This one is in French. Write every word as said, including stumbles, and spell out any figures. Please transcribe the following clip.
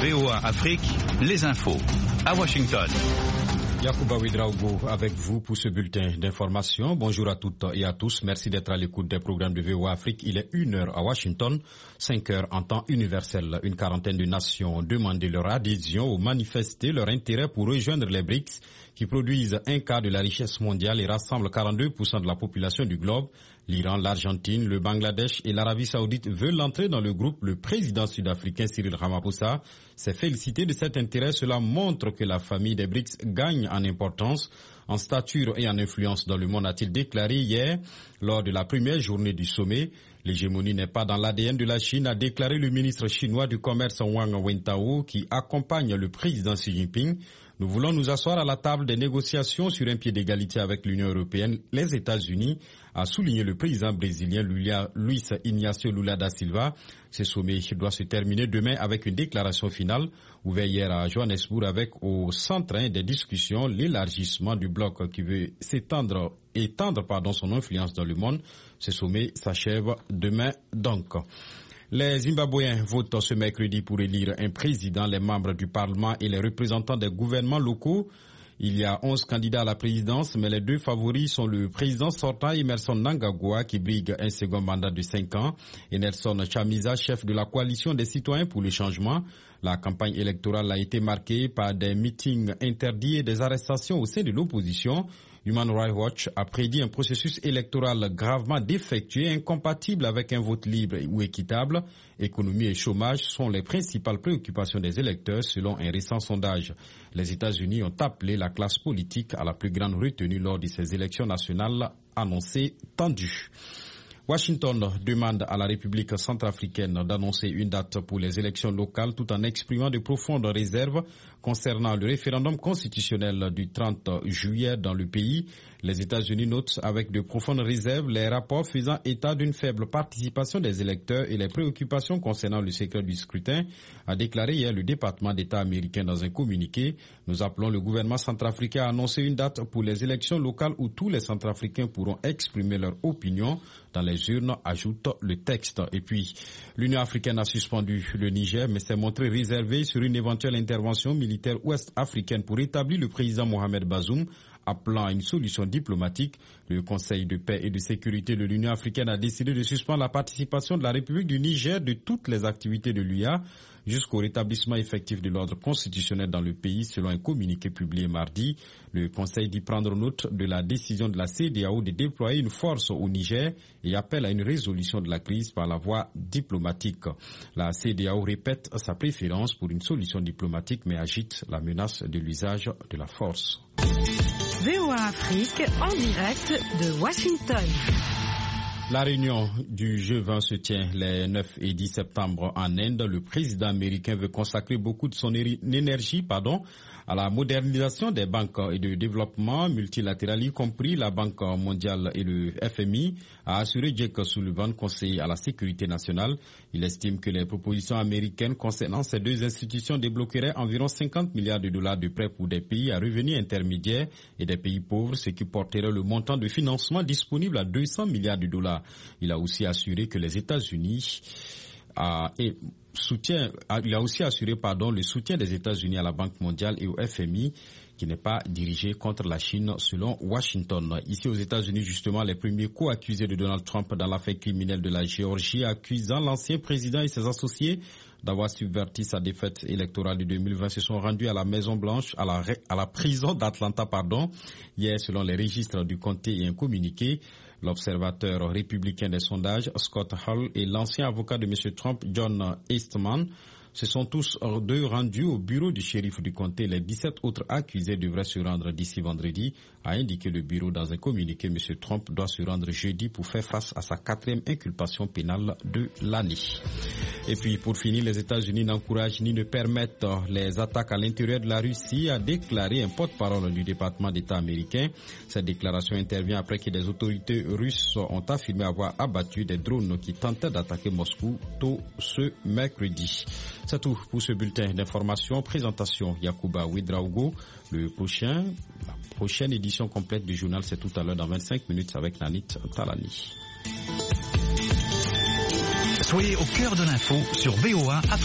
V O A Afrique, les infos. À Washington. Yacouba Ouedraogo avec vous pour ce bulletin d'information. Bonjour à toutes et à tous. Merci d'être à l'écoute des programmes de V O A Afrique. Il est une heure à Washington, cinq heures en temps universel. Une quarantaine de nations ont demandé leur adhésion ou manifesté leur intérêt pour rejoindre les B R I C S qui produisent un quart de la richesse mondiale et rassemblent quarante-deux pour cent de la population du globe. L'Iran, l'Argentine, le Bangladesh et l'Arabie Saoudite veulent entrer dans le groupe. Le président sud-africain Cyril Ramaphosa s'est félicité de cet intérêt. Cela montre que la famille des B R I C S gagne en importance, en stature et en influence dans le monde, a-t-il déclaré hier lors de la première journée du sommet. L'hégémonie n'est pas dans l'A D N de la Chine, a déclaré le ministre chinois du commerce Wang Wentao qui accompagne le président Xi Jinping. Nous voulons nous asseoir à la table des négociations sur un pied d'égalité avec l'Union européenne, les États-Unis, a souligné le président brésilien Luiz Inácio Lula da Silva. Ce sommet doit se terminer demain avec une déclaration finale ouverte hier à Johannesburg avec au centre des discussions l'élargissement du bloc qui veut s'étendre, étendre pardon, son influence dans le monde. Ce sommet s'achève demain donc. Les Zimbabwéens votent ce mercredi pour élire un président, les membres du Parlement et les représentants des gouvernements locaux. Il y a onze candidats à la présidence, mais les deux favoris sont le président sortant Emmerson Mnangagwa qui brigue un second mandat de cinq ans et Nelson Chamisa, chef de la coalition des citoyens pour le changement. La campagne électorale a été marquée par des meetings interdits et des arrestations au sein de l'opposition. Human Rights Watch a prédit un processus électoral gravement défectueux, incompatible avec un vote libre ou équitable. Économie et chômage sont les principales préoccupations des électeurs selon un récent sondage. Les États-Unis ont appelé la classe politique à la plus grande retenue lors de ces élections nationales annoncées tendues. Washington demande à la République centrafricaine d'annoncer une date pour les élections locales tout en exprimant de profondes réserves concernant le référendum constitutionnel du trente juillet dans le pays. Les États-Unis notent avec de profondes réserves les rapports faisant état d'une faible participation des électeurs et les préoccupations concernant le secret du scrutin, a déclaré hier le département d'État américain dans un communiqué. Nous appelons le gouvernement centrafricain à annoncer une date pour les élections locales où tous les Centrafricains pourront exprimer leur opinion dans les urnes, ajoute le texte. Et puis, l'Union africaine a suspendu le Niger, mais s'est montrée réservée sur une éventuelle intervention militaire ouest-africaine pour établir le président Mohamed Bazoum, appelant à une solution diplomatique. Le Conseil de paix et de sécurité de l'Union africaine a décidé de suspendre la participation de la République du Niger de toutes les activités de l'U A jusqu'au rétablissement effectif de l'ordre constitutionnel dans le pays, selon un communiqué publié mardi. Le Conseil dit prendre note de la décision de la C E D A O de déployer une force au Niger et appelle à une résolution de la crise par la voie diplomatique. La C E D A O répète sa préférence pour une solution diplomatique mais agite la menace de l'usage de la force. V O A Afrique en direct de Washington. La réunion du G vingt se tient les neuf et dix septembre en Inde. Le président américain veut consacrer beaucoup de son énergie pardon, à la modernisation des banques et de développement multilatéral, y compris la Banque mondiale et le F M I, a assuré Jake Sullivan, conseiller à la sécurité nationale. Il estime que les propositions américaines concernant ces deux institutions débloqueraient environ cinquante milliards de dollars de prêts pour des pays à revenus intermédiaires et des pays pauvres, ce qui porterait le montant de financement disponible à deux cents milliards de dollars. Il a aussi assuré que les États-Unis a, et soutien, a, il a aussi assuré pardon, le soutien des États-Unis à la Banque mondiale et au F M I, qui n'est pas dirigé contre la Chine selon Washington. Ici aux États-Unis, justement, les premiers co-accusés de Donald Trump dans l'affaire criminelle de la Géorgie, accusant l'ancien président et ses associés d'avoir subverti sa défaite électorale de deux mille vingt, se sont rendus à la Maison-Blanche, à la, à la prison d'Atlanta, pardon, hier selon les registres du comté et un communiqué. L'observateur républicain des sondages, Scott Hull, et l'ancien avocat de M. Trump, John Eastman, se sont tous deux rendus au bureau du shérif du comté. Les dix-sept autres accusés devraient se rendre d'ici vendredi, a indiqué le bureau dans un communiqué. M. Trump doit se rendre jeudi pour faire face à sa quatrième inculpation pénale de l'année. Et puis, pour finir, les États-Unis n'encouragent ni ne permettent les attaques à l'intérieur de la Russie, a déclaré un porte-parole du département d'État américain. Cette déclaration intervient après que des autorités russes ont affirmé avoir abattu des drones qui tentaient d'attaquer Moscou tôt ce mercredi. C'est tout pour ce bulletin d'information. Présentation Yacouba Ouedraogo. Le prochain, la prochaine édition complète du journal, c'est tout à l'heure dans vingt-cinq minutes avec Nanit Talani. Soyez au cœur de l'info sur V O A Afrique.